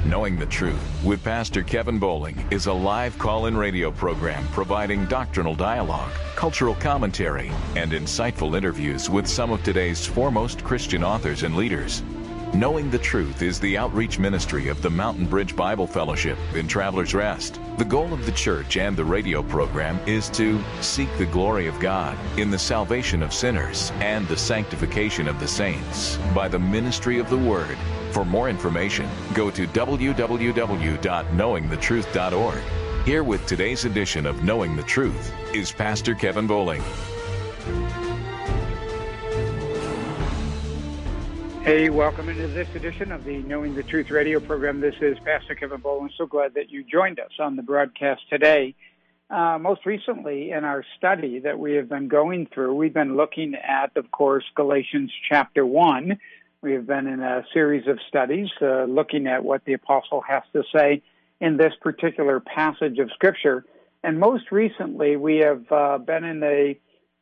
Knowing the Truth with Pastor Kevin Bowling is a live call-in radio program providing doctrinal dialogue, cultural commentary, and insightful interviews with some of today's foremost Christian authors and leaders. Knowing the Truth is the outreach ministry of the Mountain Bridge Bible Fellowship in Travelers Rest. The goal of the church and the radio program is to seek the glory of God in the salvation of sinners and the sanctification of the saints by the ministry of the Word. For more information, go to www.knowingthetruth.org. Here with today's edition of Knowing the Truth is Pastor Kevin Bowling. Hey, welcome into this edition of the Knowing the Truth radio program. This is Pastor Kevin Bowling. So glad that you joined us on the broadcast today. Most recently, in our study that we have been going through, we've been looking at, of course, Galatians chapter 1. We have been in a series of studies looking at what the apostle has to say in this particular passage of Scripture. And most recently, we have been in a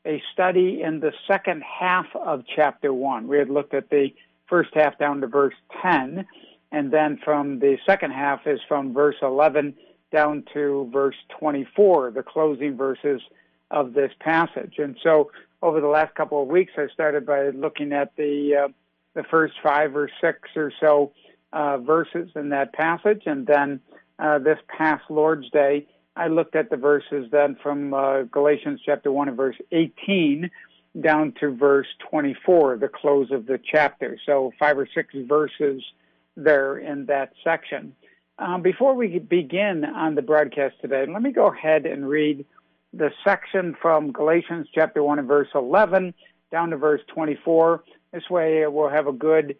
study in the second half of chapter 1. We had looked at the first half down to verse 10, and then from the second half is from verse 11 down to verse 24, the closing verses of this passage. And so over the last couple of weeks, I started by looking at the first 5 or 6 or so verses in that passage, and then this past Lord's Day, I looked at the verses then from Galatians chapter 1 and verse 18 down to verse 24, the close of the chapter. So 5 or 6 verses there in that section. Before we begin on the broadcast today, let me go ahead and read the section from Galatians chapter 1 and verse 11 down to verse 24. This way we'll have a good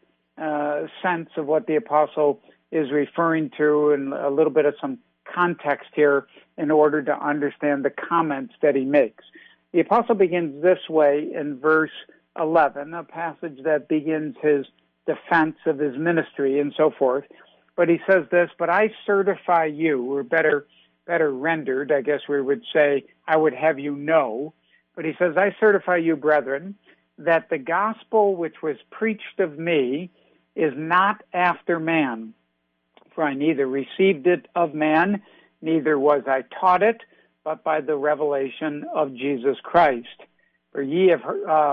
sense of what the apostle is referring to and a little bit of some context here in order to understand the comments that he makes. The apostle begins this way in verse 11, a passage that begins his defense of his ministry and so forth. But he says this, "But I certify you," or better rendered, I guess we would say, "I would have you know." But he says, "I certify you, brethren, that the gospel which was preached of me is not after man. For I neither received it of man, neither was I taught it, but by the revelation of Jesus Christ. For ye have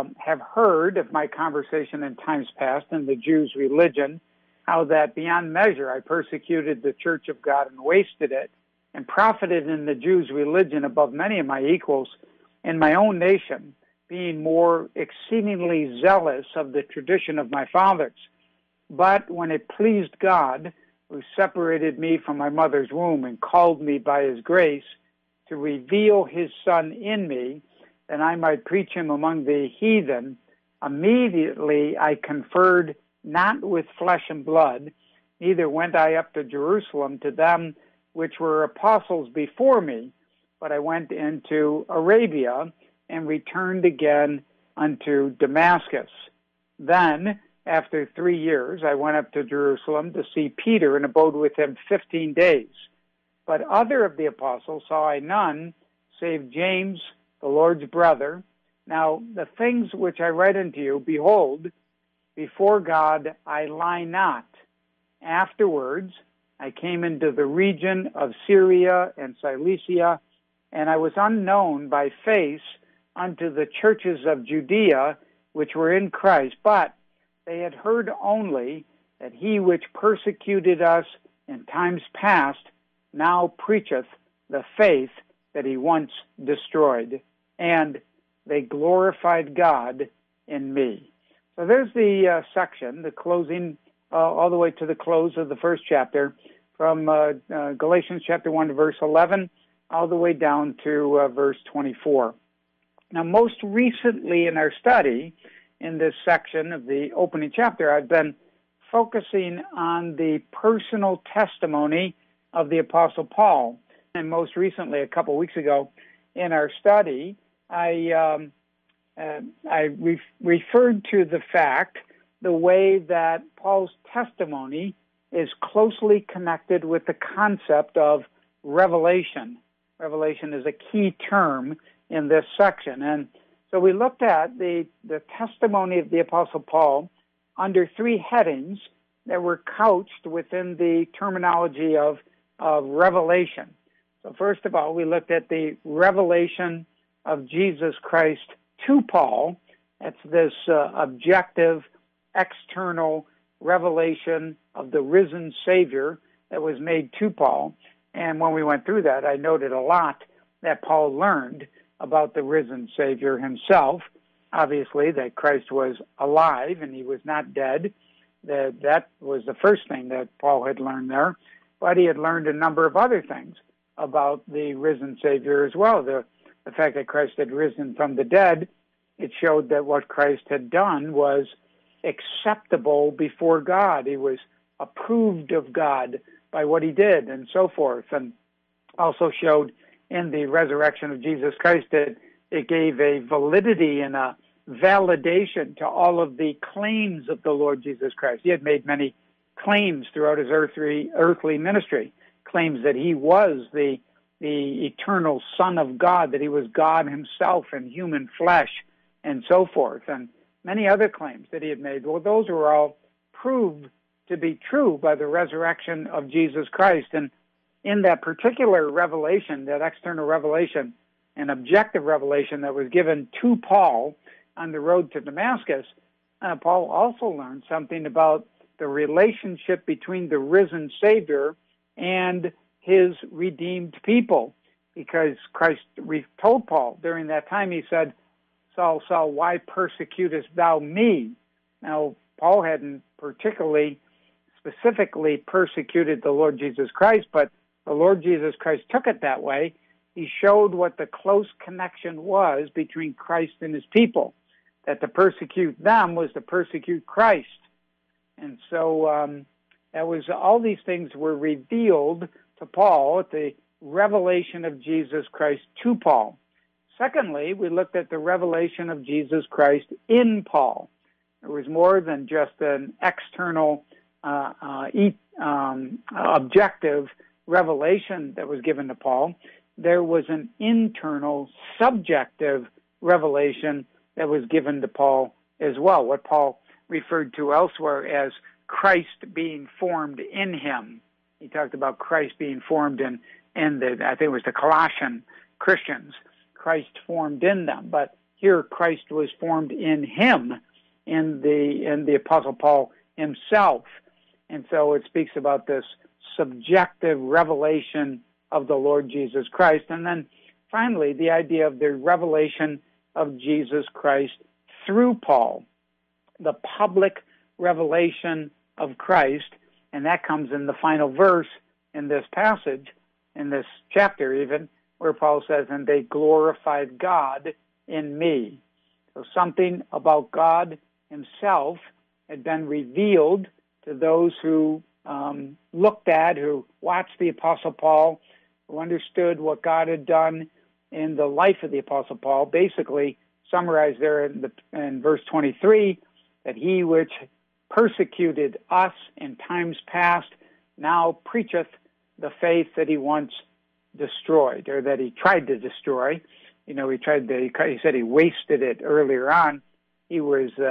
heard of my conversation in times past in the Jews' religion, how that beyond measure I persecuted the church of God and wasted it, and profited in the Jews' religion above many of my equals in my own nation, being more exceedingly zealous of the tradition of my fathers. But when it pleased God, who separated me from my mother's womb and called me by his grace to reveal his Son in me, that I might preach him among the heathen, immediately I conferred not with flesh and blood, neither went I up to Jerusalem to them which were apostles before me, but I went into Arabia and returned again unto Damascus. Then, after 3 years, I went up to Jerusalem to see Peter and abode with him 15 days. But other of the apostles saw I none, save James, the Lord's brother. Now, the things which I write unto you, behold, before God I lie not. Afterwards, I came into the region of Syria and Cilicia, and I was unknown by face unto the churches of Judea, which were in Christ, but they had heard only that he which persecuted us in times past now preacheth the faith that he once destroyed, and they glorified God in me." So there's the section, the closing, all the way to the close of the first chapter, from Galatians chapter 1 to verse 11, all the way down to verse 24. Now, most recently in our study, in this section of the opening chapter, I've been focusing on the personal testimony of the Apostle Paul. And most recently, a couple weeks ago, in our study, I referred to the fact, the way that Paul's testimony is closely connected with the concept of revelation. Revelation is a key term in this section. And so we looked at the testimony of the Apostle Paul under 3 headings that were couched within the terminology of revelation. So first of all, we looked at the revelation of Jesus Christ to Paul. That's this objective, external revelation of the risen Savior that was made to Paul. And when we went through that, I noted a lot that Paul learned about the risen Savior himself. Obviously, that Christ was alive and he was not dead. That was the first thing that Paul had learned there. But he had learned a number of other things about the risen Savior as well. The fact that Christ had risen from the dead, it showed that what Christ had done was acceptable before God. He was approved of God by what he did and so forth. And also showed in the resurrection of Jesus Christ that it gave a validity and a validation to all of the claims of the Lord Jesus Christ. He had made many claims throughout his earthly ministry, claims that he was the eternal Son of God, that he was God himself in human flesh, and so forth, and many other claims that he had made. Well, those were all proved to be true by the resurrection of Jesus Christ. And in that particular revelation, that external revelation, an objective revelation that was given to Paul on the road to Damascus, Paul also learned something about the relationship between the risen Savior and his redeemed people. Because Christ told Paul during that time, he said, Saul, Saul, why persecutest thou me? Now, Paul hadn't specifically persecuted the Lord Jesus Christ, but the Lord Jesus Christ took it that way. He showed what the close connection was between Christ and his people, that to persecute them was to persecute Christ. And so that was all these things were revealed to Paul at the revelation of Jesus Christ to Paul. Secondly, we looked at the revelation of Jesus Christ in Paul. It was more than just an external, objective revelation that was given to Paul. There was an internal, subjective revelation that was given to Paul as well, what Paul referred to elsewhere as Christ being formed in him. He talked about Christ being formed in I think it was the Colossian Christians, Christ formed in them. But here Christ was formed in him, in the Apostle Paul himself. And so it speaks about this subjective revelation of the Lord Jesus Christ. And then finally, the idea of the revelation of Jesus Christ through Paul, the public revelation of Christ, and that comes in the final verse in this passage, in this chapter even, where Paul says, and they glorified God in me. So something about God himself had been revealed to those who looked at, who watched the Apostle Paul, who understood what God had done in the life of the Apostle Paul, basically summarized there in verse 23, that he which persecuted us in times past now preacheth the faith that he once destroyed, or that he tried to destroy. You know, he said he wasted it earlier on. He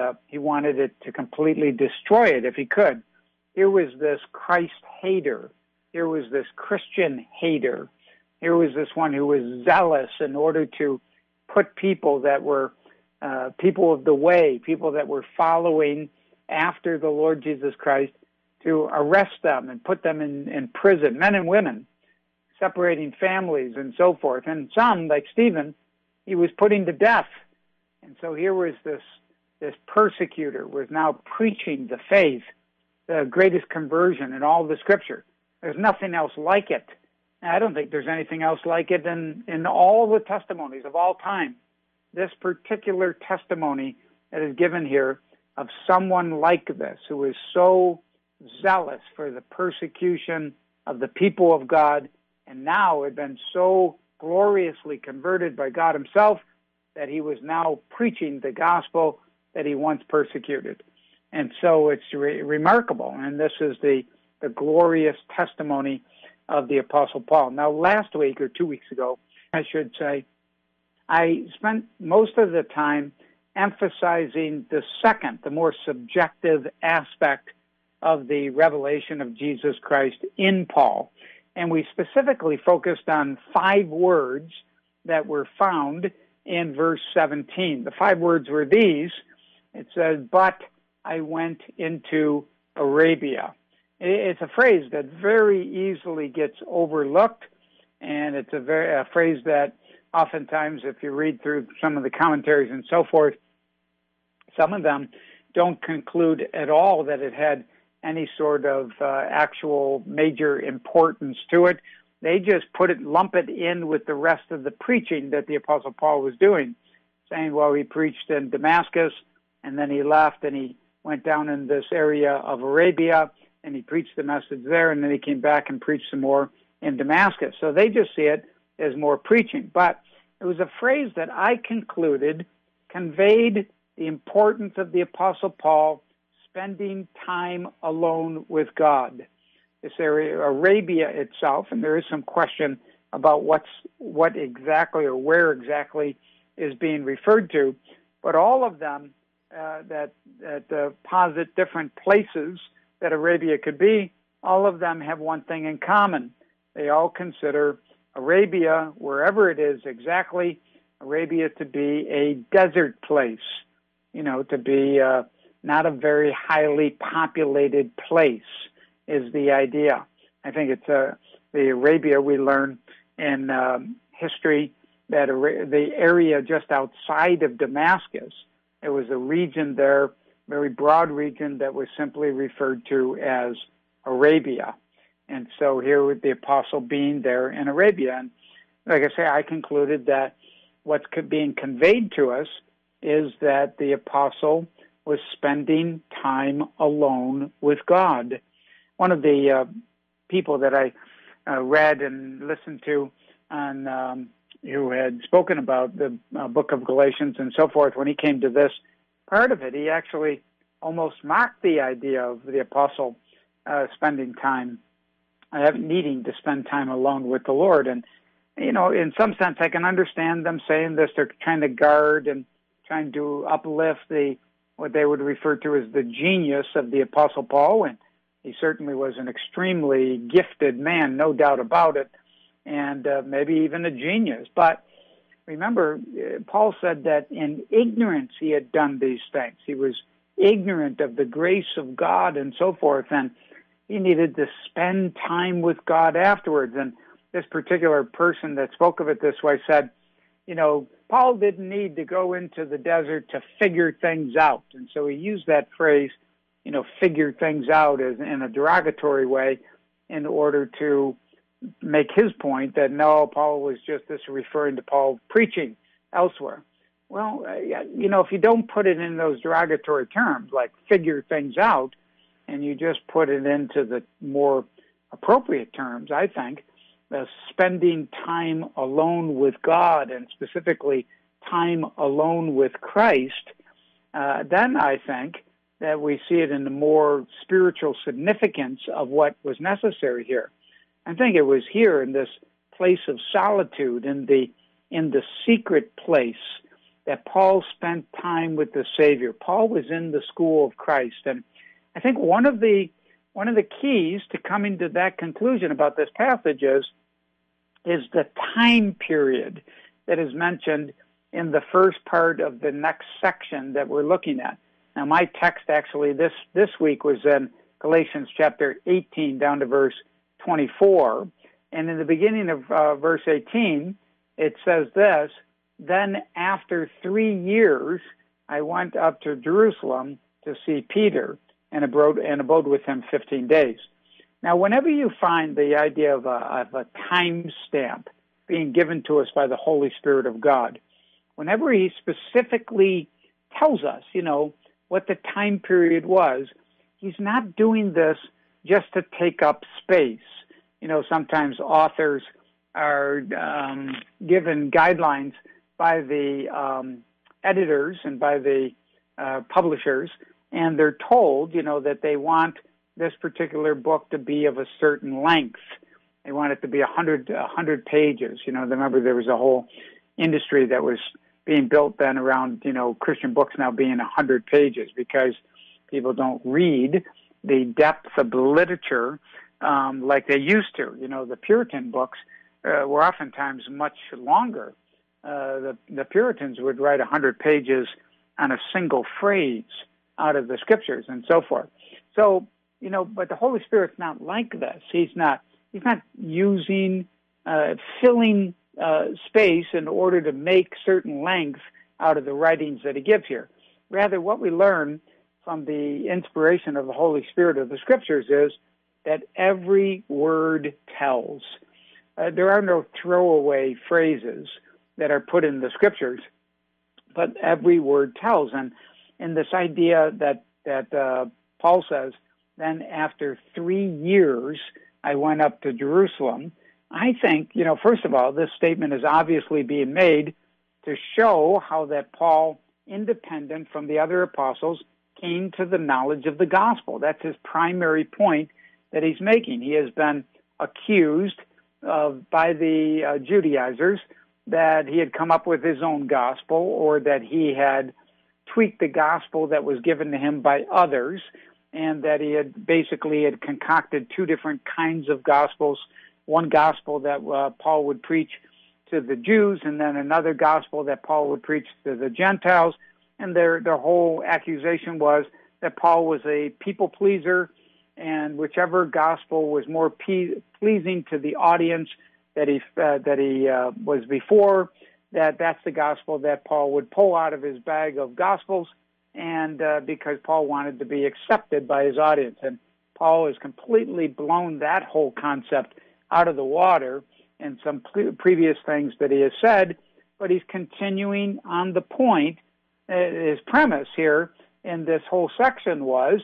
wanted it to completely destroy it if he could. Here was this Christ hater. Here was this Christian hater. Here was this one who was zealous in order to put people that were people of the way, people that were following after the Lord Jesus Christ, to arrest them and put them in prison, men and women, separating families and so forth. And some, like Stephen, he was putting to death. And so here was this persecutor was now preaching the faith, the greatest conversion in all the Scripture. There's nothing else like it. And I don't think there's anything else like it in all the testimonies of all time. This particular testimony that is given here of someone like this who is so zealous for the persecution of the people of God, and now had been so gloriously converted by God himself that he was now preaching the gospel that he once persecuted. And so it's remarkable, and this is the glorious testimony of the Apostle Paul. Now, last week, or 2 weeks ago, I should say, I spent most of the time emphasizing the second, the more subjective aspect of the revelation of Jesus Christ in Paul. And we specifically focused on 5 words that were found in verse 17. The 5 words were these. It says, "But I went into Arabia." It's a phrase that very easily gets overlooked, and it's a phrase that oftentimes, if you read through some of the commentaries and so forth, some of them don't conclude at all that it had any sort of actual major importance to it. They just lump it in with the rest of the preaching that the Apostle Paul was doing, saying, well, he preached in Damascus, and then he left, and he went down in this area of Arabia, and he preached the message there, and then he came back and preached some more in Damascus. So they just see it as more preaching. But it was a phrase that I concluded conveyed the importance of the Apostle Paul spending time alone with God. This area, Arabia itself, and there is some question about what exactly or where exactly is being referred to, but all of them that posit different places that Arabia could be, all of them have one thing in common. They all consider Arabia, wherever it is exactly, Arabia to be a desert place, to be not a very highly populated place is the idea. I think it's the Arabia we learn in history that the area just outside of Damascus, it was a region there, very broad region that was simply referred to as Arabia. And so here with the apostle being there in Arabia. And like I say, I concluded that what's being conveyed to us is that the apostle was spending time alone with God. One of the people that I read and listened to on who had spoken about the book of Galatians and so forth, when he came to this part of it, he actually almost mocked the idea of the apostle spending time, needing to spend time alone with the Lord. And, in some sense, I can understand them saying this. They're trying to guard and trying to uplift what they would refer to as the genius of the Apostle Paul. And he certainly was an extremely gifted man, no doubt about it, and maybe even a genius. But remember, Paul said that in ignorance he had done these things. He was ignorant of the grace of God and so forth, and he needed to spend time with God afterwards. And this particular person that spoke of it this way said, Paul didn't need to go into the desert to figure things out. And so he used that phrase, figure things out as in a derogatory way in order to make his point that no, Paul was just referring to Paul preaching elsewhere. Well, if you don't put it in those derogatory terms, like figure things out, and you just put it into the more appropriate terms, I think, spending time alone with God and specifically time alone with Christ, then I think that we see it in the more spiritual significance of what was necessary here. I think it was here in this place of solitude, in the secret place, that Paul spent time with the Savior. Paul was in the school of Christ, and I think one of the keys to coming to that conclusion about this passage is the time period that is mentioned in the first part of the next section that we're looking at. Now, my text actually this week was in Galatians chapter 18 down to verse 24, and in the beginning of verse 18, it says this: "Then after 3 years, I went up to Jerusalem to see Peter and abode with him 15 days." Now, whenever you find the idea of a time stamp being given to us by the Holy Spirit of God, whenever he specifically tells us, what the time period was, he's not doing this just to take up space. Sometimes authors are given guidelines by the editors and by the publishers, and they're told, that they want this particular book to be of a certain length. They want it to be 100 pages. Remember there was a whole industry that was being built then around, Christian books now being 100 pages because people don't read the depth of the literature like they used to. The Puritan books were oftentimes much longer. The Puritans would write 100 pages on a single phrase out of the Scriptures and so forth. So, but the Holy Spirit's not like this. He's not using, filling space in order to make certain length out of the writings that he gives here. Rather, what we learn from the inspiration of the Holy Spirit of the Scriptures is that every word tells. There are no throwaway phrases that are put in the Scriptures, but every word tells. And in this idea that Paul says, then after 3 years, I went up to Jerusalem. I think, first of all, this statement is obviously being made to show how that Paul, independent from the other apostles, came to the knowledge of the gospel. That's his primary point that he's making. He has been accused by the Judaizers that he had come up with his own gospel, or that he had tweaked the gospel that was given to him by others, and that he had concocted two different kinds of gospels, one gospel that Paul would preach to the Jews, and then another gospel that Paul would preach to the Gentiles. And their whole accusation was that Paul was a people pleaser, and whichever gospel was more pleasing to the audience that he was before, that's the gospel that Paul would pull out of his bag of gospels, and because Paul wanted to be accepted by his audience. And Paul has completely blown that whole concept out of the water in some previous things that he has said, but he's continuing on the point. His premise here in this whole section was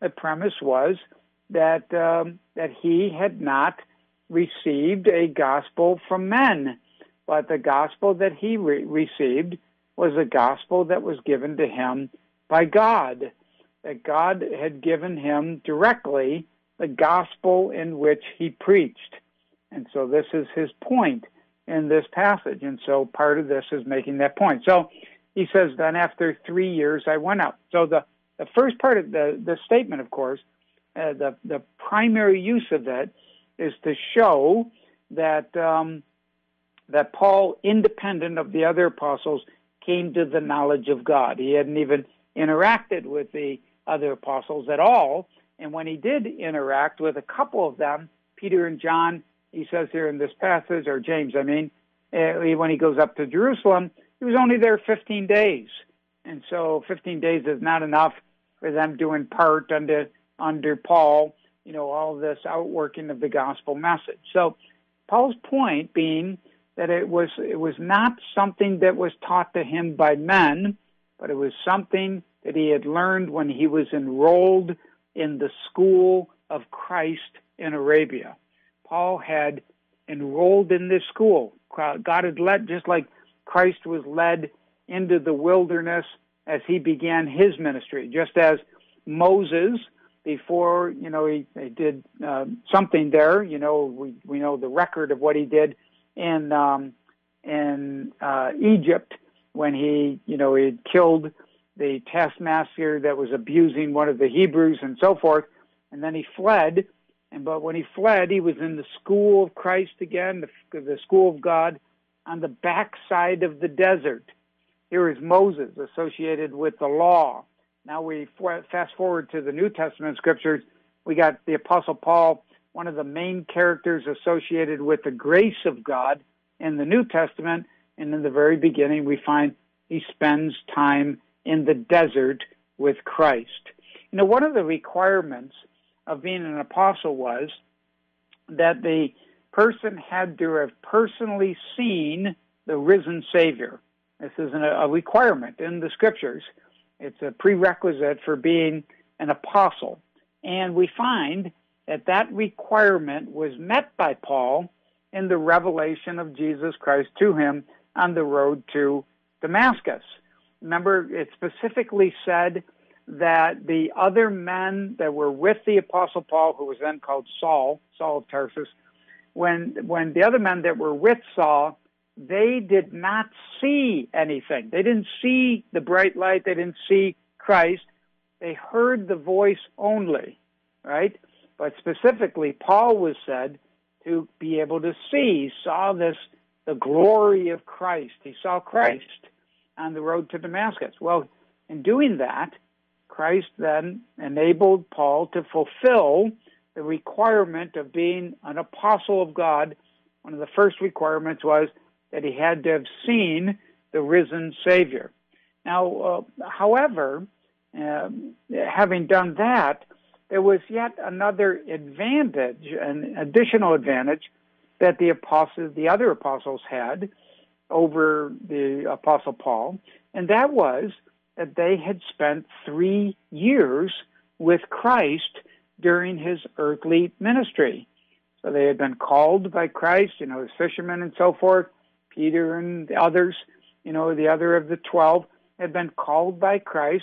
that he had not received a gospel from men, but the gospel that he received was a gospel that was given to him by God, that God had given him directly the gospel in which he preached. And so this is his point in this passage, and so part of this is making that point. So he says, then after 3 years I went up. So the first part of the statement, of course, the primary use of that is to show that that Paul, independent of the other apostles, came to the knowledge of God. He hadn't even interacted with the other apostles at all, and when he did interact with a couple of them, Peter and John, he says here in this passage, or James, when he goes up to Jerusalem, he was only there 15 days. And so 15 days is not enough for them to impart under Paul, all this outworking of the gospel message. So Paul's point being that it was not something that was taught to him by men, but it was something that he had learned when he was enrolled in the school of Christ in Arabia. Paul had enrolled in this school. God had led, just like Christ was led into the wilderness as he began his ministry, just as Moses, before, he did something there, we know the record of what he did in Egypt when he killed the taskmaster that was abusing one of the Hebrews and so forth, and then he fled. But when he fled, he was in the school of Christ again, the school of God, on the backside of the desert. Here is Moses associated with the law. Now we fast forward to the New Testament scriptures. We got the Apostle Paul, one of the main characters associated with the grace of God in the New Testament. And in the very beginning, we find he spends time in the desert with Christ. One of the requirements of being an apostle was that the person had to have personally seen the risen Savior. This is a requirement in the scriptures. It's a prerequisite for being an apostle. And we find that requirement was met by Paul in the revelation of Jesus Christ to him on the road to Damascus. Remember, it specifically said that the other men that were with the Apostle Paul, who was then called Saul of Tarsus, when the other men that were with Saul, they did not see anything. They didn't see the bright light. They didn't see Christ. They heard the voice only. right? But specifically, Paul was said to be able to see. He saw the glory of Christ. He saw Christ on the road to Damascus. Well, in doing that, Christ then enabled Paul to fulfill the requirement of being an apostle of God. One of the first requirements was that he had to have seen the risen Savior. Now, however, having done that, there was yet another advantage, an additional advantage that the other apostles had over the Apostle Paul, and that was that they had spent 3 years with Christ during his earthly ministry. So they had been called by Christ, as fishermen and so forth. Peter and the others, the other of the 12 had been called by Christ.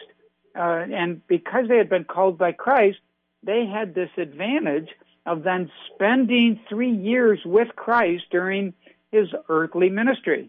And because they had been called by Christ, they had this advantage of then spending 3 years with Christ during his earthly ministry.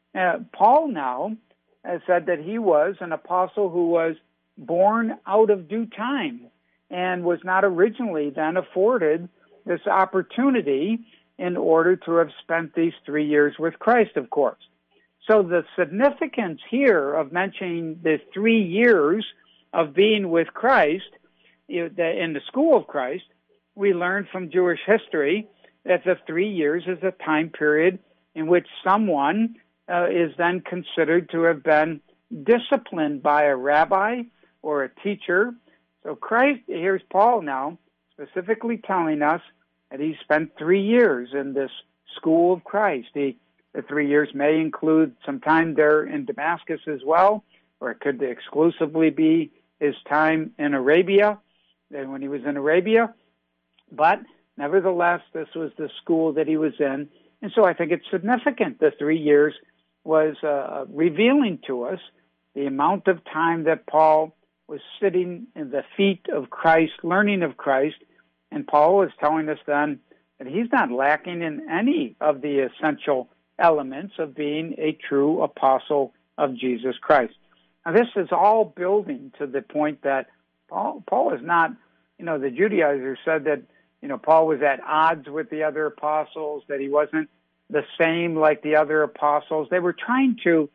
Paul now has said that he was an apostle who was born out of due time and was not originally then afforded this opportunity in order to have spent these 3 years with Christ, of course. So the significance here of mentioning the 3 years of being with Christ in the school of Christ, we learn from Jewish history that the 3 years is a time period in which someone is then considered to have been disciplined by a rabbi or a teacher. So Christ, here's Paul now, specifically telling us that he spent 3 years in this school of Christ. The 3 years may include some time there in Damascus as well, or it could exclusively be his time in Arabia, when he was in Arabia. But nevertheless, this was the school that he was in. And so I think it's significant. The 3 years was revealing to us the amount of time that Paul was sitting in the feet of Christ, learning of Christ. And Paul is telling us then that he's not lacking in any of the essential elements of being a true apostle of Jesus Christ. Now, this is all building to the point that Paul is not, the Judaizers said that, Paul was at odds with the other apostles, that he wasn't the same like the other apostles. They were trying to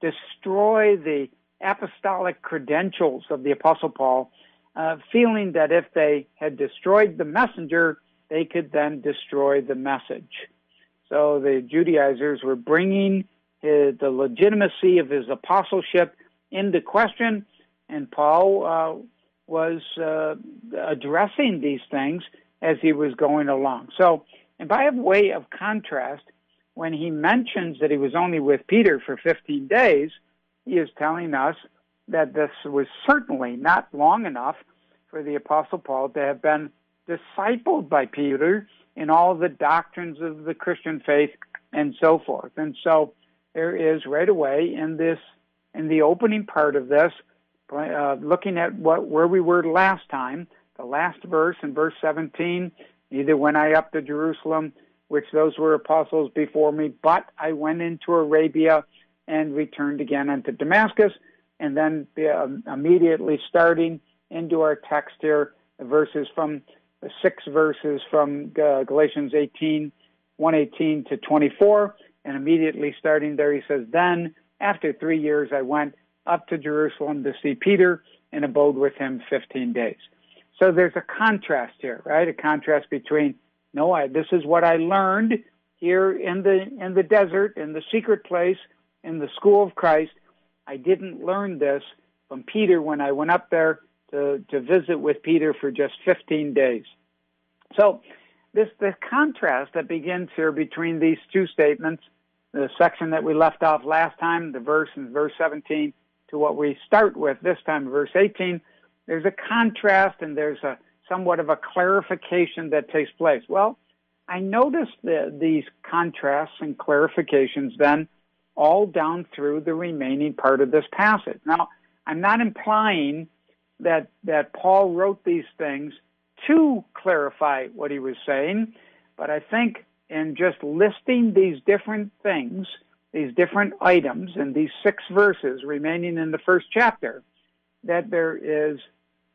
destroy the apostolic credentials of the Apostle Paul, feeling that if they had destroyed the messenger, they could then destroy the message. So the Judaizers were bringing the legitimacy of his apostleship into question, and Paul was addressing these things as he was going along. So, and by way of contrast, when he mentions that he was only with Peter for 15 days, he is telling us that this was certainly not long enough for the Apostle Paul to have been discipled by Peter in all the doctrines of the Christian faith and so forth. And so there is right away in the opening part of this, looking at where we were last time, the last verse in verse 17, neither went I up to Jerusalem, which those were apostles before me, but I went into Arabia and returned again unto Damascus. And then immediately starting into our text here, the 6 verses from Galatians 18, 1:18 to 24, and immediately starting there he says, then after 3 years I went up to Jerusalem to see Peter and abode with him 15 days. So there's a contrast here, right? A contrast between, this is what I learned here in the desert, in the secret place, in the school of Christ. I didn't learn this from Peter when I went up there to visit with Peter for just 15 days. So the contrast that begins here between these two statements, the section that we left off last time, the verse in verse 17, to what we start with this time, verse 18, there's a contrast and there's somewhat of a clarification that takes place. Well, I noticed these contrasts and clarifications then all down through the remaining part of this passage. Now, I'm not implying that Paul wrote these things to clarify what he was saying, but I think in just listing these different things, these different items in these 6 verses remaining in the first chapter, that there is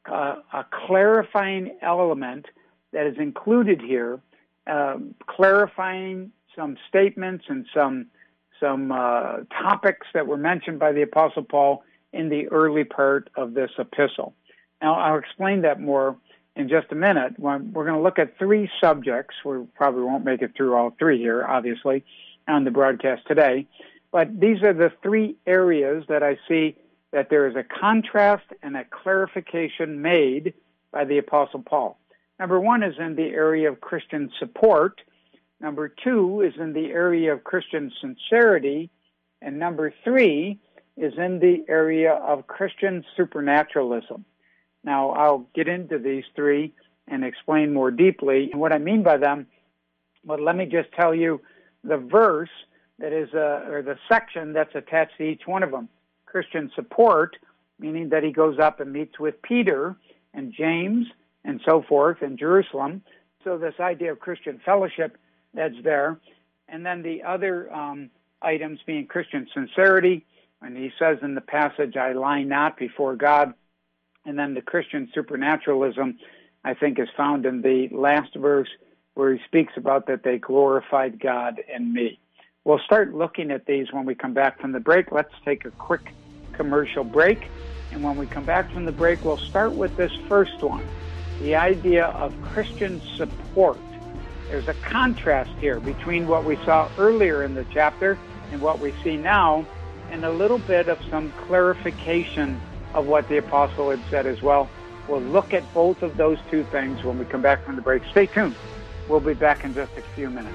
a clarifying element that is included here, clarifying some statements and some topics that were mentioned by the Apostle Paul in the early part of this epistle. Now, I'll explain that more in just a minute. We're going to look at three subjects. We probably won't make it through all three here, obviously, on the broadcast today. But these are the three areas that I see that there is a contrast and a clarification made by the Apostle Paul. Number one is in the area of Christian support. Number two is in the area of Christian sincerity. And number three is in the area of Christian supernaturalism. Now, I'll get into these three and explain more deeply what I mean by them. But let me just tell you the verse that is, or the section that's attached to each one of them. Christian support, meaning that he goes up and meets with Peter and James and so forth in Jerusalem. So this idea of Christian fellowship that's there. And then the other items being Christian sincerity, and he says in the passage, I lie not before God. And then the Christian supernaturalism, I think, is found in the last verse where he speaks about that they glorified God in me. We'll start looking at these when we come back from the break. Let's take a quick commercial break. And when we come back from the break, we'll start with this first one, the idea of Christian support. There's a contrast here between what we saw earlier in the chapter and what we see now, and a little bit of some clarification of what the apostle had said as well. We'll look at both of those two things when we come back from the break. Stay tuned. We'll be back in just a few minutes.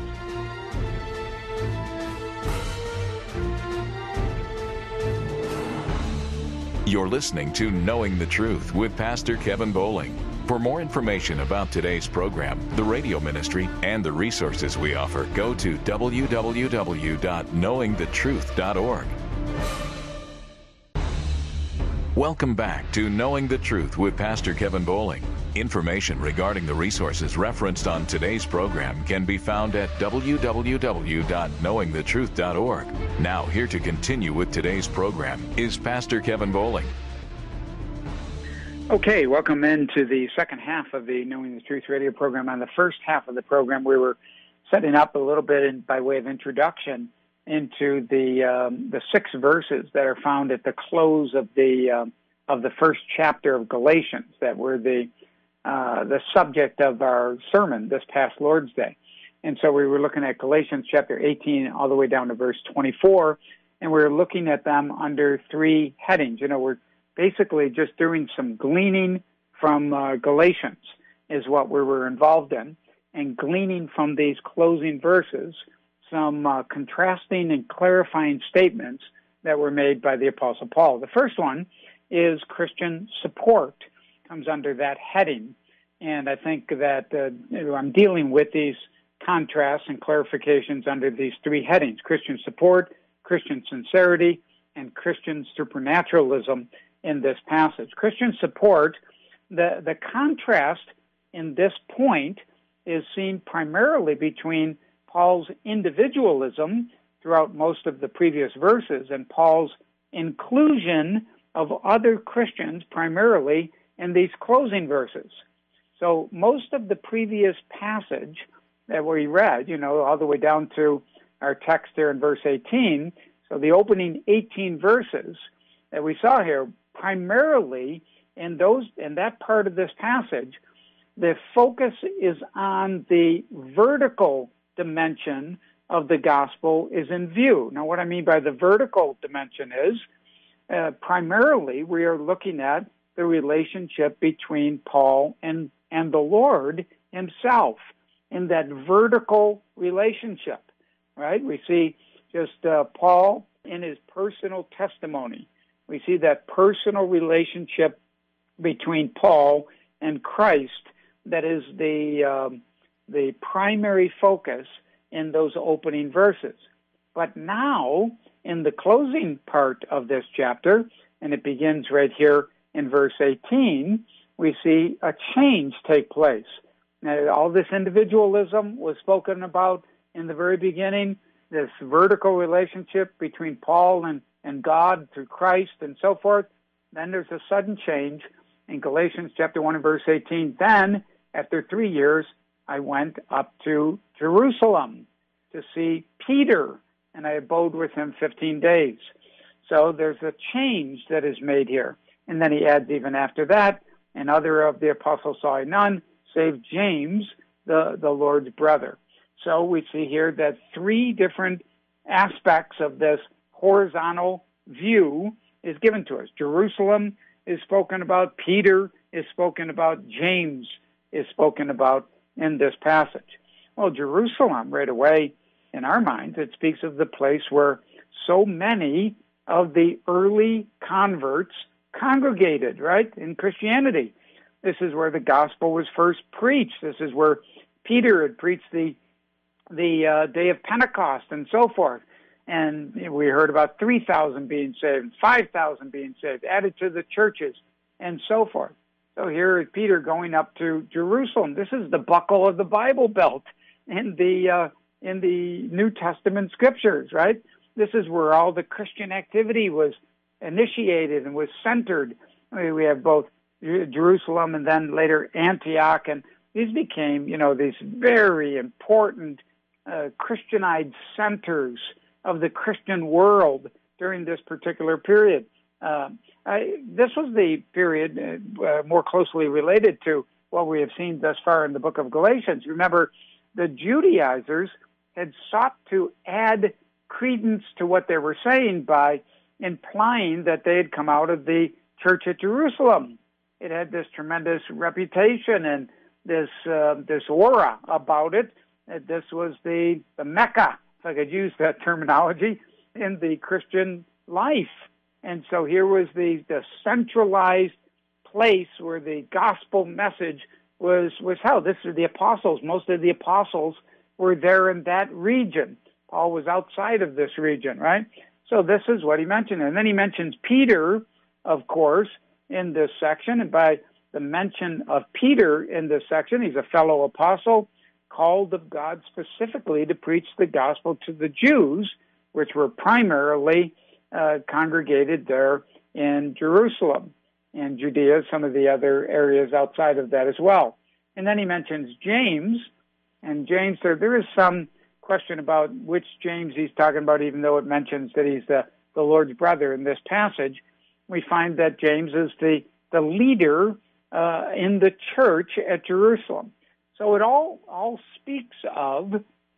You're listening to Knowing the Truth with Pastor Kevin Bowling. For more information about today's program, the radio ministry, and the resources we offer, go to www.knowingthetruth.org. Welcome back to Knowing the Truth with Pastor Kevin Bowling. Information regarding the resources referenced on today's program can be found at www.knowingthetruth.org. Now, here to continue with today's program is Pastor Kevin Bowling. Okay, welcome into the second half of the Knowing the Truth radio program. On the first half of the program, we were setting up a little bit by way of introduction into the 6 verses that are found at the close of the first chapter of Galatians that were the subject of our sermon this past Lord's Day. And so we were looking at Galatians chapter 18 all the way down to verse 24, and we were looking at them under 3 headings. You know, we're basically just doing some gleaning from Galatians is what we were involved in, and gleaning from these closing verses some contrasting and clarifying statements that were made by the Apostle Paul. The first one is Christian support, comes under that heading. And I think that I'm dealing with these contrasts and clarifications under these 3 headings: Christian support, Christian sincerity, and Christian supernaturalism in this passage. Christian support, the contrast in this point is seen primarily between Paul's individualism throughout most of the previous verses and Paul's inclusion of other Christians primarily in these closing verses. So most of the previous passage that we read, you know, all the way down to our text here in verse 18, so the opening 18 verses that we saw here, primarily in that part of this passage, the focus is on the vertical dimension of the gospel is in view. Now, what I mean by the vertical dimension is primarily we are looking at the relationship between Paul and the Lord himself in that vertical relationship, right? We see just Paul in his personal testimony. We see that personal relationship between Paul and Christ that is the primary focus in those opening verses. But now, in the closing part of this chapter, and it begins right here in verse 18, we see a change take place. Now, all this individualism was spoken about in the very beginning, this vertical relationship between Paul and God through Christ and so forth. Then there's a sudden change in Galatians chapter 1 and verse 18, then after 3 years, I went up to Jerusalem to see Peter, and I abode with him 15 days. So there's a change that is made here. And then he adds, even after that, and other of the apostles saw I none, save James, the Lord's brother. So we see here that 3 different aspects of this horizontal view is given to us. Jerusalem is spoken about, Peter is spoken about, James is spoken about in this passage. Well, Jerusalem, right away, in our minds, it speaks of the place where so many of the early converts congregated, right, in Christianity. This is where the gospel was first preached. This is where Peter had preached the day of Pentecost and so forth. And we heard about 3,000 being saved, 5,000 being saved, added to the churches, and so forth. So here is Peter going up to Jerusalem. This is the buckle of the Bible Belt in the New Testament scriptures, right? This is where all the Christian activity was initiated and was centered. We have both Jerusalem and then later Antioch, and these became, these very important Christianized centers of the Christian world during this particular period. This was the period more closely related to what we have seen thus far in the book of Galatians. Remember, the Judaizers had sought to add credence to what they were saying by implying that they had come out of the church at Jerusalem. It had this tremendous reputation and this aura about it. This was the Mecca, if I could use that terminology, in the Christian life. And so here was the centralized place where the gospel message was held. This is the apostles. Most of the apostles were there in that region. Paul was outside of this region, right? So this is what he mentioned. And then he mentions Peter, of course, in this section. And by the mention of Peter in this section, he's a fellow apostle called of God specifically to preach the gospel to the Jews, which were primarily congregated there in Jerusalem and Judea, some of the other areas outside of that as well. And then he mentions James, and James, there is some question about which James he's talking about, even though it mentions that he's the Lord's brother in this passage. We find that James is the leader in the church at Jerusalem. So it all speaks of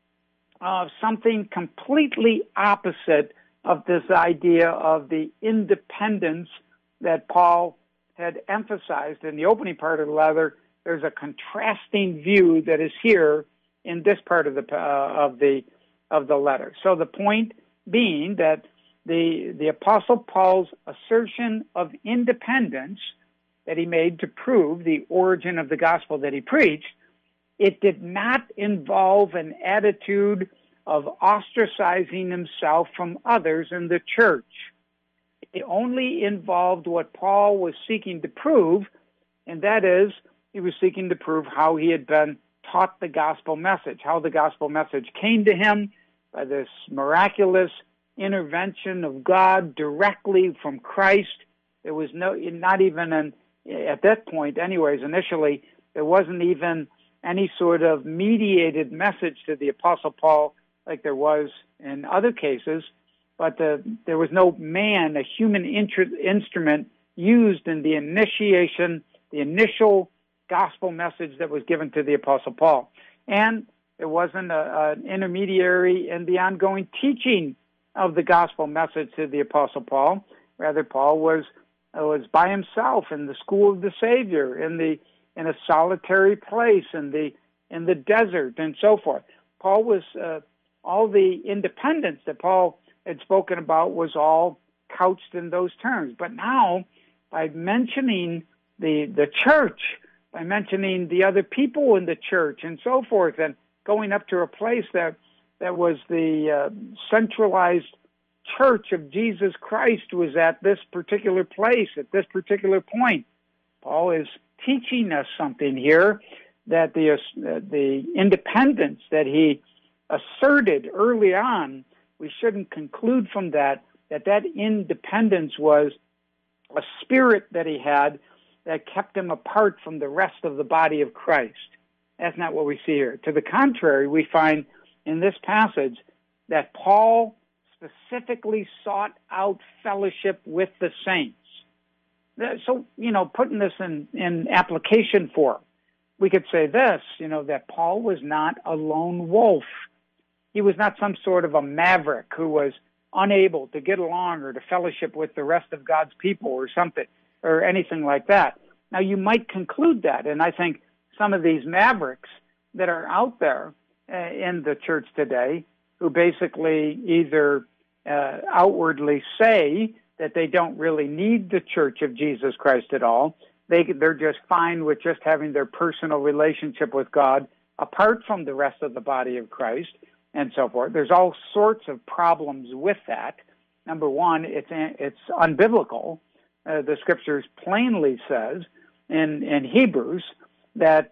something completely opposite of this idea of the independence that Paul had emphasized in the opening part of the letter. There's a contrasting view that is here in this part of the letter. So the point being that the Apostle Paul's assertion of independence that he made to prove the origin of the gospel that he preached, it did not involve an attitude of ostracizing himself from others in the church. It only involved what Paul was seeking to prove, and that is, he was seeking to prove how he had been taught the gospel message, how the gospel message came to him by this miraculous intervention of God directly from Christ. There was not even at that point anyways, initially, there wasn't even any sort of mediated message to the Apostle Paul like there was in other cases, but there was no man, a human instrument used in the initiation, the initial gospel message that was given to the Apostle Paul. And there wasn't an intermediary in the ongoing teaching of the gospel message to the Apostle Paul. Rather, Paul was by himself in the school of the Savior, in a solitary place in the desert and so forth. Paul was all the independence that Paul had spoken about was all couched in those terms. But now, by mentioning the church, by mentioning the other people in the church and so forth, and going up to a place that was the centralized church of Jesus Christ was at this particular place, at this particular point. Paul is teaching us something here, that the independence that he asserted early on, we shouldn't conclude from that independence was a spirit that he had that kept him apart from the rest of the body of Christ. That's not what we see here. To the contrary, we find in this passage that Paul specifically sought out fellowship with the saints. So, putting this in application form, we could say this, that Paul was not a lone wolf. He was not some sort of a maverick who was unable to get along or to fellowship with the rest of God's people or something, or anything like that. Now, you might conclude that, and I think some of these mavericks that are out there in the church today, who basically either outwardly say that they don't really need the Church of Jesus Christ at all, they're just fine with just having their personal relationship with God apart from the rest of the body of Christ, and so forth. There's all sorts of problems with that. Number one, it's unbiblical. The Scriptures plainly says in Hebrews that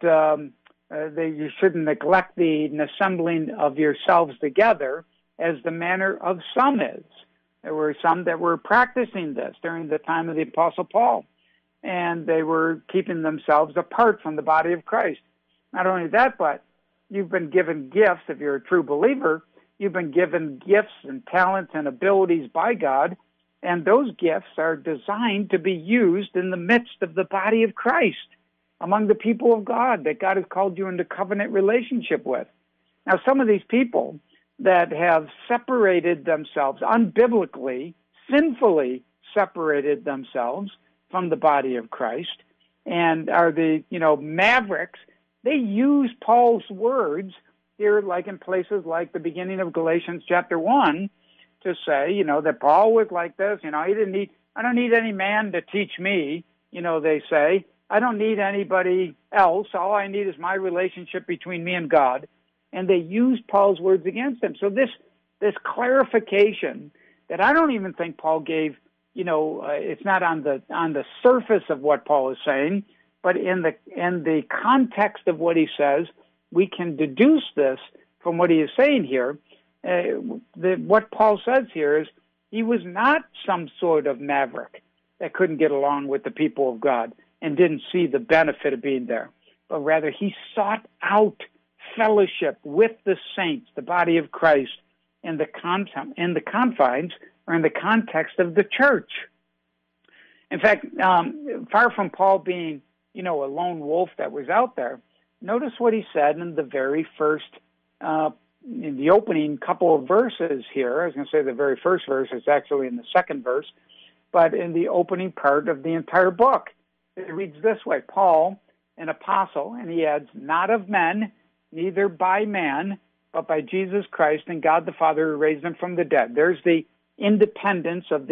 you shouldn't neglect the assembling of yourselves together as the manner of some is. There were some that were practicing this during the time of the Apostle Paul, and they were keeping themselves apart from the body of Christ. Not only that, but you've been given gifts. If you're a true believer, you've been given gifts and talents and abilities by God, and those gifts are designed to be used in the midst of the body of Christ, among the people of God that God has called you into covenant relationship with. Now, some of these people that have separated themselves unbiblically, sinfully separated themselves from the body of Christ, and are the, mavericks, they use Paul's words here, like in places like the beginning of Galatians chapter 1, to say, that Paul was like this, I don't need any man to teach me, they say. I don't need anybody else. All I need is my relationship between me and God. And they use Paul's words against him. So this clarification that I don't even think Paul gave, it's not on the surface of what Paul is saying, but in the context of what he says, we can deduce this from what he is saying here. What Paul says here is he was not some sort of maverick that couldn't get along with the people of God and didn't see the benefit of being there, but rather he sought out fellowship with the saints, the body of Christ, in the confines or in the context of the church. In fact, far from Paul being, a lone wolf that was out there, notice what he said in the very first, in the opening couple of verses here. I was going to say the very first verse, it's actually in the second verse, but in the opening part of the entire book. It reads this way: Paul, an apostle, and he adds, not of men, neither by man, but by Jesus Christ and God the Father who raised him from the dead. There's the independence of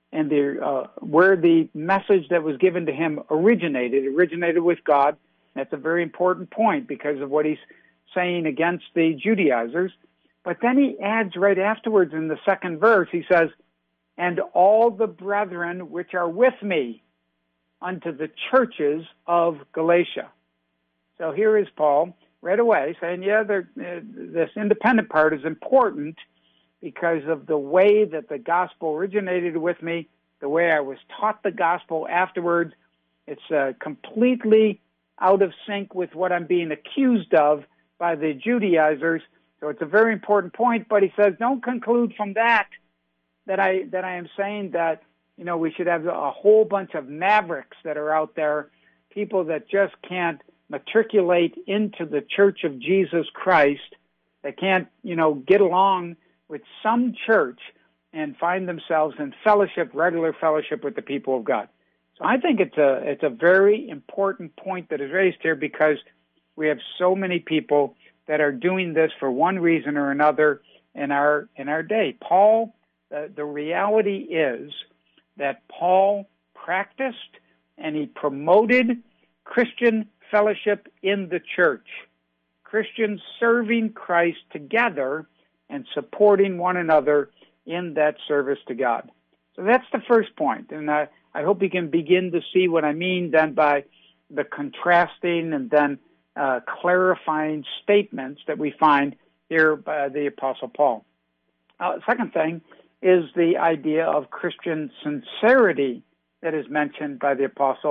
where the message that was given to him originated with God. That's a very important point because of what he's saying against the Judaizers. But then he adds right afterwards in the second verse, he says, and all the brethren which are with me unto the churches of Galatia. So here is Paul right away saying, this independent part is important because of the way that the gospel originated with me, the way I was taught the gospel afterwards. It's completely out of sync with what I'm being accused of by the Judaizers. So it's a very important point, but he says, don't conclude from that I am saying that, we should have a whole bunch of mavericks that are out there, people that just can't matriculate into the Church of Jesus Christ, that can't, get along with some church and find themselves in regular fellowship with the people of God. So I think it's a very important point that is raised here because we have so many people that are doing this for one reason or another in our day. Paul, the reality is that Paul practiced and he promoted Christian fellowship in the church, Christians serving Christ together and supporting one another in that service to God. So that's the first point, and I hope you can begin to see what I mean then by the contrasting and then clarifying statements that we find here by the Apostle Paul. Second thing is the idea of Christian sincerity that is mentioned by the Apostle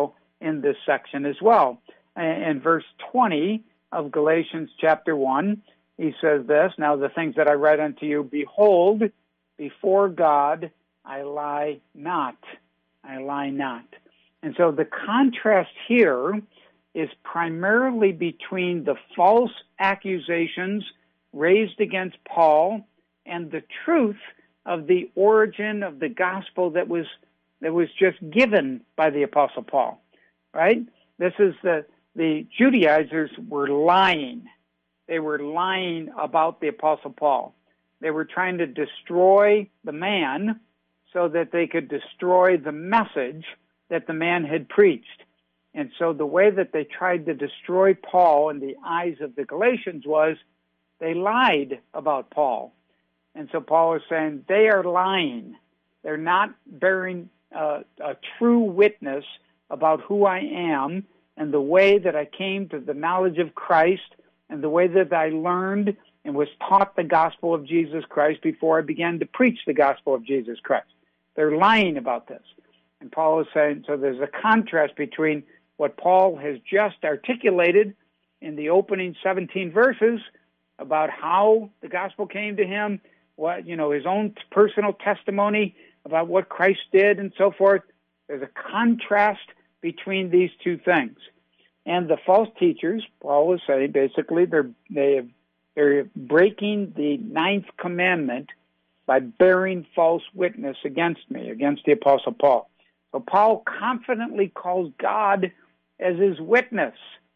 in this section as well. In verse 20 of Galatians chapter 1, he says this, "Now the things that I write unto you, behold, before God I lie not. I lie not." And so the contrast here is primarily between the false accusations raised against Paul and the truth of the origin of the gospel that was just given by the Apostle Paul, right? This is the Judaizers were lying. They were lying about the Apostle Paul. They were trying to destroy the man so that they could destroy the message that the man had preached. And so the way that they tried to destroy Paul in the eyes of the Galatians was they lied about Paul. And so Paul is saying they are lying. They're not bearing a true witness about who I am and the way that I came to the knowledge of Christ and the way that I learned and was taught the gospel of Jesus Christ before I began to preach the gospel of Jesus Christ. They're lying about this. And Paul is saying, so there's a contrast between what Paul has just articulated in the opening 17 verses about how the gospel came to him, what, his own personal testimony about what Christ did and so forth. There's a contrast between these two things. And the false teachers, Paul is saying, basically, they're breaking the 9th commandment by bearing false witness against me, against the Apostle Paul. So Paul confidently calls God as his witness,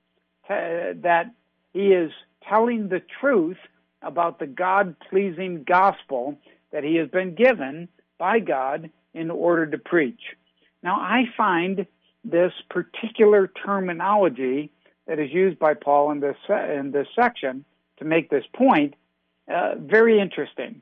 that he is telling the truth about the God-pleasing gospel that he has been given by God in order to preach. Now, I find this particular terminology that is used by Paul in this section to make this point very interesting.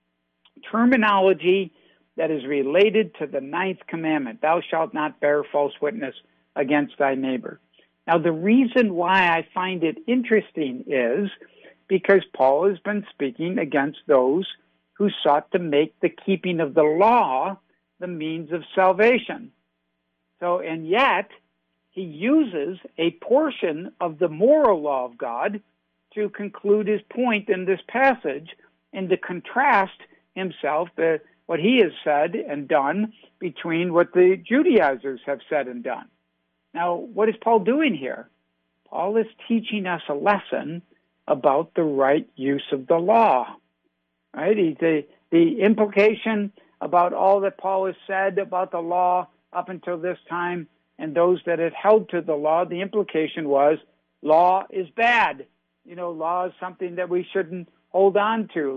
Terminology that is related to the 9th commandment, thou shalt not bear false witness against thy neighbor. Now, the reason why I find it interesting is because Paul has been speaking against those who sought to make the keeping of the law the means of salvation. So, and yet, he uses a portion of the moral law of God to conclude his point in this passage and to contrast himself, what he has said and done, between what the Judaizers have said and done. Now, what is Paul doing here? Paul is teaching us a lesson about the right use of the law. Right? The implication about all that Paul has said about the law up until this time and those that had held to the law, the implication was law is bad. Law is something that we shouldn't hold on to.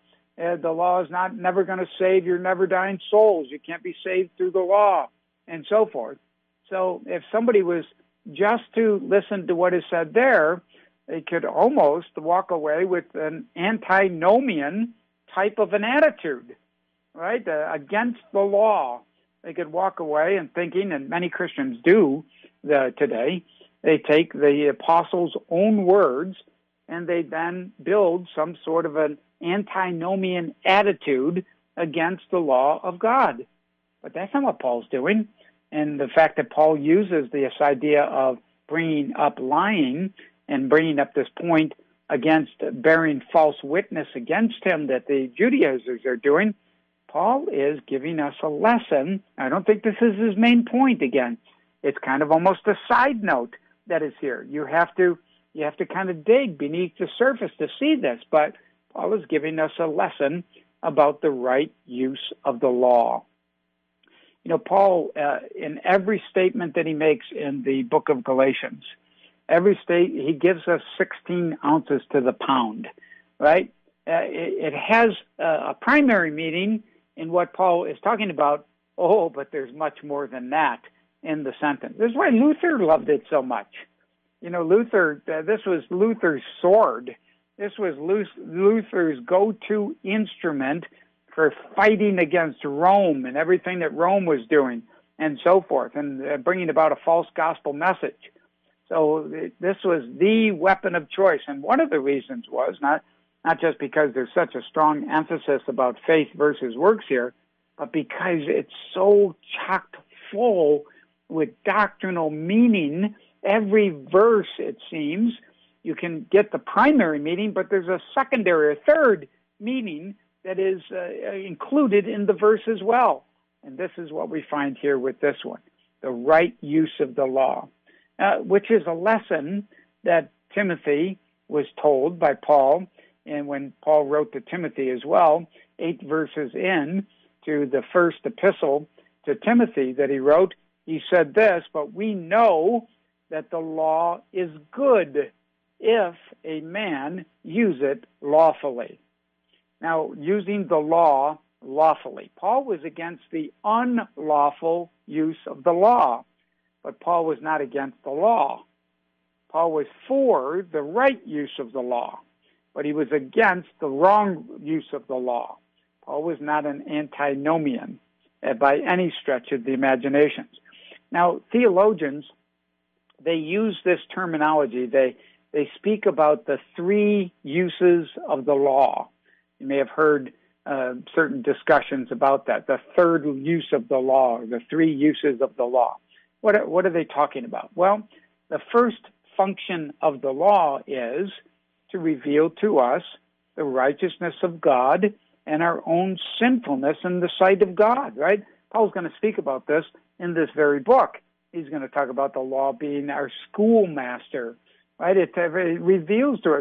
The law is never going to save your never dying souls. You can't be saved through the law, and so forth. So if somebody was just to listen to what is said there, they could almost walk away with an antinomian type of an attitude, right, against the law. They could walk away and thinking, and many Christians do today, they take the apostles' own words and they then build some sort of an antinomian attitude against the law of God. But that's not what Paul's doing. And the fact that Paul uses this idea of bringing up lying and bringing up this point against bearing false witness against him that the Judaizers are doing, Paul is giving us a lesson. I don't think this is his main point again. It's kind of almost a side note that is here. You have to kind of dig beneath the surface to see this, but Paul is giving us a lesson about the right use of the law. Paul, in every statement that he makes in the book of Galatians, he gives us 16 ounces to the pound, right? It has a primary meaning in what Paul is talking about. Oh, but there's much more than that in the sentence. This is why Luther loved it so much. Luther, this was Luther's sword. This was Luther's go-to instrument for fighting against Rome and everything that Rome was doing and so forth, and bringing about a false gospel message. So this was the weapon of choice. And one of the reasons was not just because there's such a strong emphasis about faith versus works here, but because it's so chock full with doctrinal meaning. Every verse, it seems, you can get the primary meaning, but there's a secondary, a third meaning that is included in the verse as well. And this is what we find here with this one, the right use of the law, which is a lesson that Timothy was told by Paul. And when Paul wrote to Timothy as well, 8 verses in to the first epistle to Timothy that he wrote, he said this, but we know that the law is good if a man use it lawfully. Now, using the law lawfully. Paul was against the unlawful use of the law, but Paul was not against the law. Paul was for the right use of the law, but he was against the wrong use of the law. Paul was not an antinomian by any stretch of the imaginations. Now, theologians, they use this terminology. They speak about the 3 uses of the law. You may have heard certain discussions about that, the third use of the law, or the 3 uses of the law. What are they talking about? Well, the first function of the law is to reveal to us the righteousness of God and our own sinfulness in the sight of God, right? Paul's going to speak about this in this very book. He's going to talk about the law being our schoolmaster, right? It reveals to us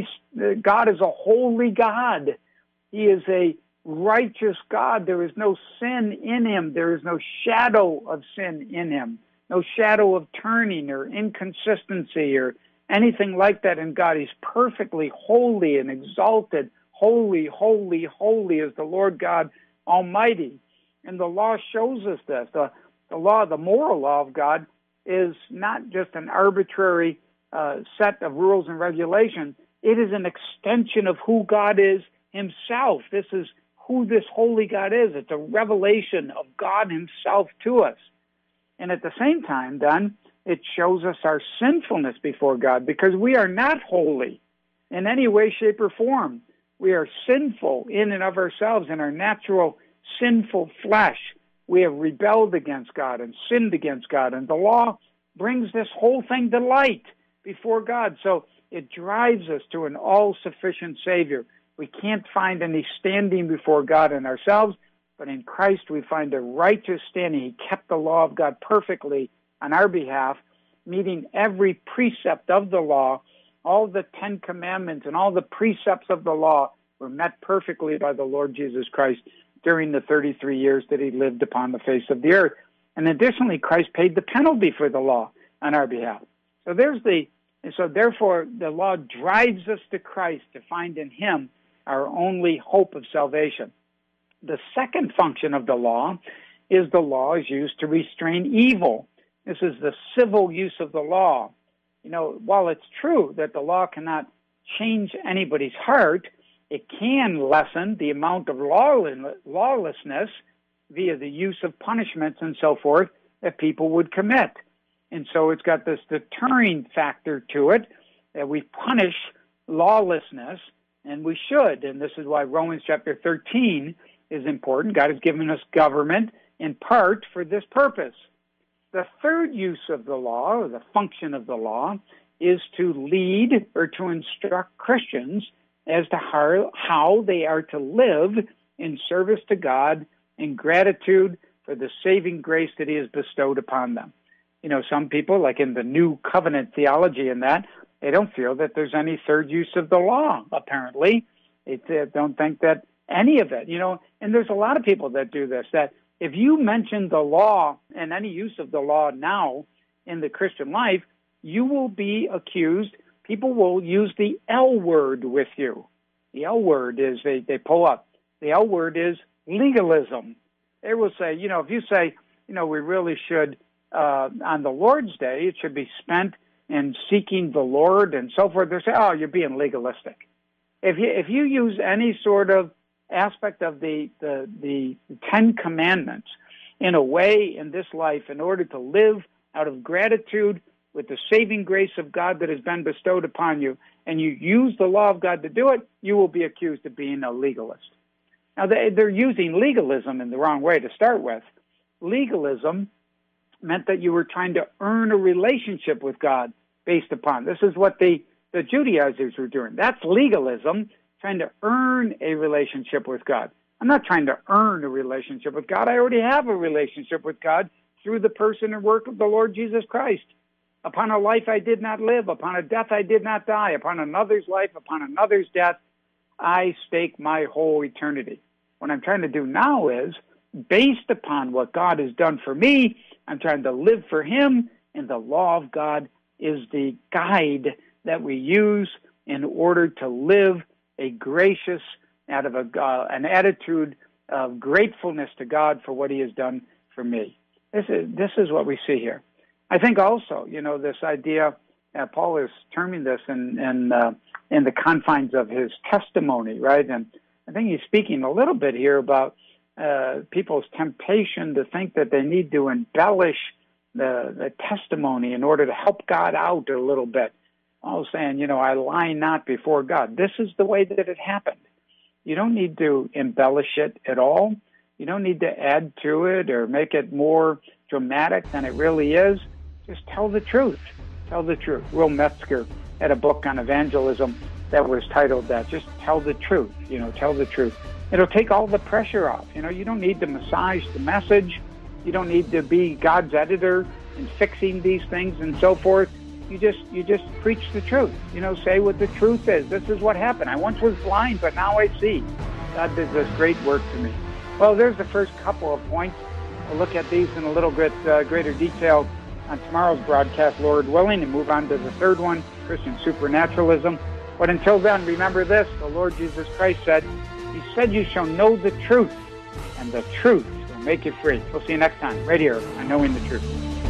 God is a holy God. He is a righteous God. There is no sin in him. There is no shadow of sin in him, no shadow of turning or inconsistency or anything like that in God. He's perfectly holy and exalted. Holy, holy, holy is the Lord God Almighty. And the law shows us this. The law, the moral law of God, is not just an arbitrary set of rules and regulations. It is an extension of who God is himself. This is who this holy God is. It's a revelation of God himself to us. And at the same time, then, it shows us our sinfulness before God, because we are not holy in any way, shape, or form. We are sinful in and of ourselves, in our natural sinful flesh. We have rebelled against God and sinned against God, and the law brings this whole thing to light before God. So it drives us to an all-sufficient Savior. We can't find any standing before God in ourselves, but in Christ we find a righteous standing. He kept the law of God perfectly on our behalf, meeting every precept of the law. All the 10 commandments and all the precepts of the law were met perfectly by the Lord Jesus Christ during the 33 years that he lived upon the face of the earth. And additionally, Christ paid the penalty for the law on our behalf. So therefore, the law drives us to Christ to find in him our only hope of salvation. The second function of the law is used to restrain evil. This is the civil use of the law. You know, while it's true that the law cannot change anybody's heart, it can lessen the amount of lawlessness via the use of punishments and so forth that people would commit. And so it's got this deterring factor to it, that we punish lawlessness, and we should. And this is why Romans chapter 13 is important. God has given us government in part for this purpose. The third use of the law, or the function of the law, is to lead or to instruct Christians as to how they are to live in service to God in gratitude for the saving grace that he has bestowed upon them. You know, some people, like in the New Covenant theology and that, they don't feel that there's any third use of the law, apparently. They don't think that any of it, you know, and there's a lot of people that do this, that if you mention the law and any use of the law now in the Christian life, you will be accused. People will use the L word with you. The L word is, they pull up. The L word is legalism. They will say, you know, if you say, you know, we really should, on the Lord's Day, it should be spent in seeking the Lord and so forth, they say, oh, you're being legalistic. If you use any sort of aspect of the 10 Commandments in a way in this life in order to live out of gratitude with the saving grace of God that has been bestowed upon you, and you use the law of God to do it, you will be accused of being a legalist. Now, they're using legalism in the wrong way to start with. Legalism meant that you were trying to earn a relationship with God based upon. This is what the Judaizers were doing. That's legalism, trying to earn a relationship with God. I'm not trying to earn a relationship with God. I already have a relationship with God through the person and work of the Lord Jesus Christ. Upon a life I did not live, upon a death I did not die, upon another's life, upon another's death, I stake my whole eternity. What I'm trying to do now is, based upon what God has done for me, I'm trying to live for Him, and the law of God is the guide that we use in order to live a gracious, out of an attitude of gratefulness to God for what He has done for me. This is what we see here. I think also, this idea, Paul is terming this in the confines of his testimony, right? And I think he's speaking a little bit here about people's temptation to think that they need to embellish the testimony in order to help God out a little bit. Paul's saying, I lie not before God. This is the way that it happened. You don't need to embellish it at all. You don't need to add to it or make it more dramatic than it really is. Just tell the truth. Tell the truth. Will Metzger had a book on evangelism that was titled that. Just tell the truth. Tell the truth. It'll take all the pressure off. You don't need to massage the message. You don't need to be God's editor and fixing these things and so forth. You just preach the truth. Say what the truth is. This is what happened. I once was blind, but now I see. God did this great work for me. Well, there's the first couple of points. We'll look at these in a little bit greater detail on tomorrow's broadcast, Lord willing, and move on to the third one, Christian supernaturalism. But until then, remember this, the Lord Jesus Christ said, He said you shall know the truth, and the truth will make you free. We'll see you next time, right here on Knowing the Truth.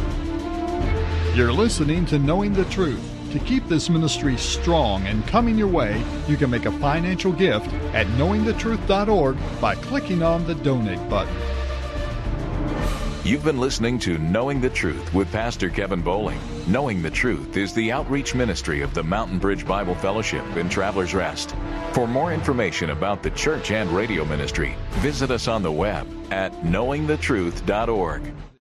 You're listening to Knowing the Truth. To keep this ministry strong and coming your way, you can make a financial gift at knowingthetruth.org by clicking on the donate button. You've been listening to Knowing the Truth with Pastor Kevin Bowling. Knowing the Truth is the outreach ministry of the Mountain Bridge Bible Fellowship in Travelers Rest. For more information about the church and radio ministry, visit us on the web at knowingthetruth.org.